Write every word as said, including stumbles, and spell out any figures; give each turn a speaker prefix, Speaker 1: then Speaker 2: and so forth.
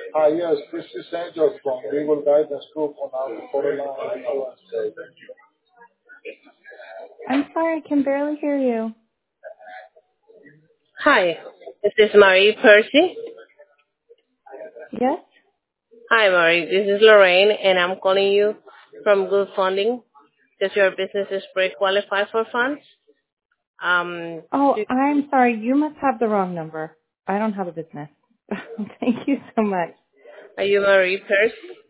Speaker 1: Hi, yes, this is Angel from Legal Guidance Group on our quarter line.
Speaker 2: I'm sorry, I can barely hear you.
Speaker 3: Hi, this is Marie Percy.
Speaker 2: Yes?
Speaker 3: Hi, Marie. This is Lorraine, and I'm calling you from Good Funding because your business is pre-qualified for funds. Um,
Speaker 2: Oh,
Speaker 3: do,
Speaker 2: I'm sorry. You must have the wrong number. I don't have a business. Thank you so much.
Speaker 3: are you Marie Percy?